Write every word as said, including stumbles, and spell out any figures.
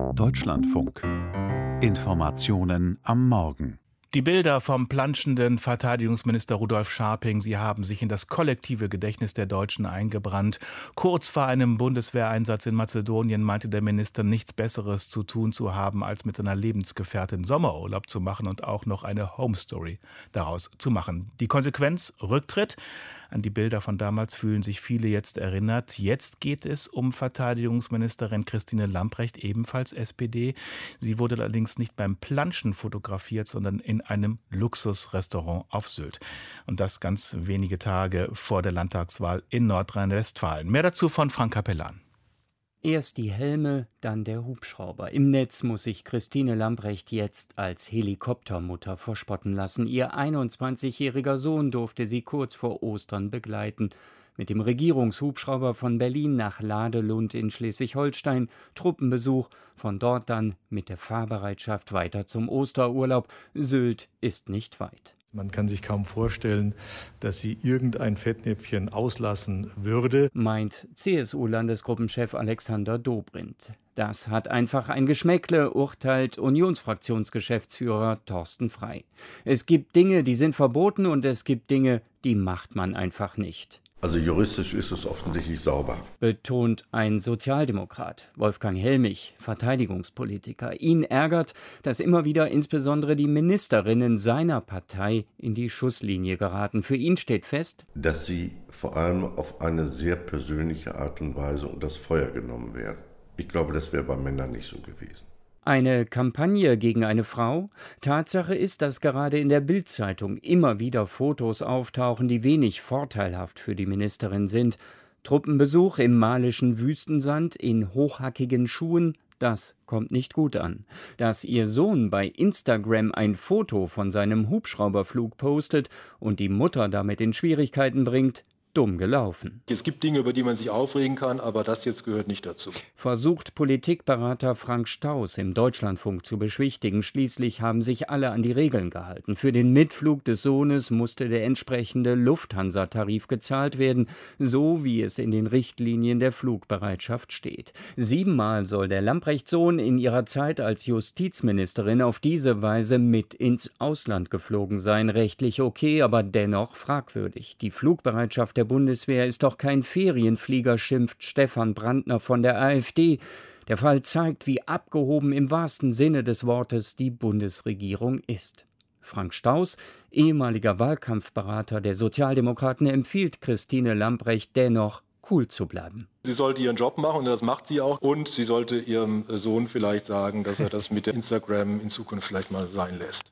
Deutschlandfunk. Informationen am Morgen. Die Bilder vom planschenden Verteidigungsminister Rudolf Scharping, sie haben sich in das kollektive Gedächtnis der Deutschen eingebrannt. Kurz vor einem Bundeswehreinsatz in Mazedonien meinte der Minister, nichts Besseres zu tun zu haben, als mit seiner Lebensgefährtin Sommerurlaub zu machen und auch noch eine Home-Story daraus zu machen. Die Konsequenz? Rücktritt. An die Bilder von damals fühlen sich viele jetzt erinnert. Jetzt geht es um Verteidigungsministerin Christine Lambrecht, ebenfalls S P D. Sie wurde allerdings nicht beim Planschen fotografiert, sondern in einem Luxusrestaurant auf Sylt. Und das ganz wenige Tage vor der Landtagswahl in Nordrhein-Westfalen. Mehr dazu von Frank Capellan. Erst die Helme, dann der Hubschrauber. Im Netz muss sich Christine Lambrecht jetzt als Helikoptermutter verspotten lassen. Ihr einundzwanzigjähriger Sohn durfte sie kurz vor Ostern begleiten. Mit dem Regierungshubschrauber von Berlin nach Ladelund in Schleswig-Holstein, Truppenbesuch, von dort dann mit der Fahrbereitschaft weiter zum Osterurlaub. Sylt ist nicht weit. Man kann sich kaum vorstellen, dass sie irgendein Fettnäpfchen auslassen würde, meint C S U-Landesgruppenchef Alexander Dobrindt. Das hat einfach ein Geschmäckle, urteilt Unionsfraktionsgeschäftsführer Thorsten Frey. Es gibt Dinge, die sind verboten, und es gibt Dinge, die macht man einfach nicht. Also juristisch ist es offensichtlich sauber, betont ein Sozialdemokrat, Wolfgang Helmich, Verteidigungspolitiker. Ihn ärgert, dass immer wieder insbesondere die Ministerinnen seiner Partei in die Schusslinie geraten. Für ihn steht fest, dass sie vor allem auf eine sehr persönliche Art und Weise unter das Feuer genommen werden. Ich glaube, das wäre bei Männern nicht so gewesen. Eine Kampagne gegen eine Frau? Tatsache ist, dass gerade in der Bild-Zeitung immer wieder Fotos auftauchen, die wenig vorteilhaft für die Ministerin sind. Truppenbesuch im malischen Wüstensand in hochhackigen Schuhen, das kommt nicht gut an. Dass ihr Sohn bei Instagram ein Foto von seinem Hubschrauberflug postet und die Mutter damit in Schwierigkeiten bringt, dumm gelaufen. Es gibt Dinge, über die man sich aufregen kann, aber das jetzt gehört nicht dazu. Versucht Politikberater Frank Staus im Deutschlandfunk zu beschwichtigen. Schließlich haben sich alle an die Regeln gehalten. Für den Mitflug des Sohnes musste der entsprechende Lufthansa-Tarif gezahlt werden, so wie es in den Richtlinien der Flugbereitschaft steht. Siebenmal soll der Lambrecht-Sohn in ihrer Zeit als Justizministerin auf diese Weise mit ins Ausland geflogen sein. Rechtlich okay, aber dennoch fragwürdig. Die Flugbereitschaft der Der Bundeswehr ist doch kein Ferienflieger, schimpft Stefan Brandner von der AfD. Der Fall zeigt, wie abgehoben im wahrsten Sinne des Wortes die Bundesregierung ist. Frank Staus, ehemaliger Wahlkampfberater der Sozialdemokraten, empfiehlt Christine Lambrecht dennoch, cool zu bleiben. Sie sollte ihren Job machen, und das macht sie auch. Und sie sollte ihrem Sohn vielleicht sagen, dass er das mit Instagram in Zukunft vielleicht mal sein lässt.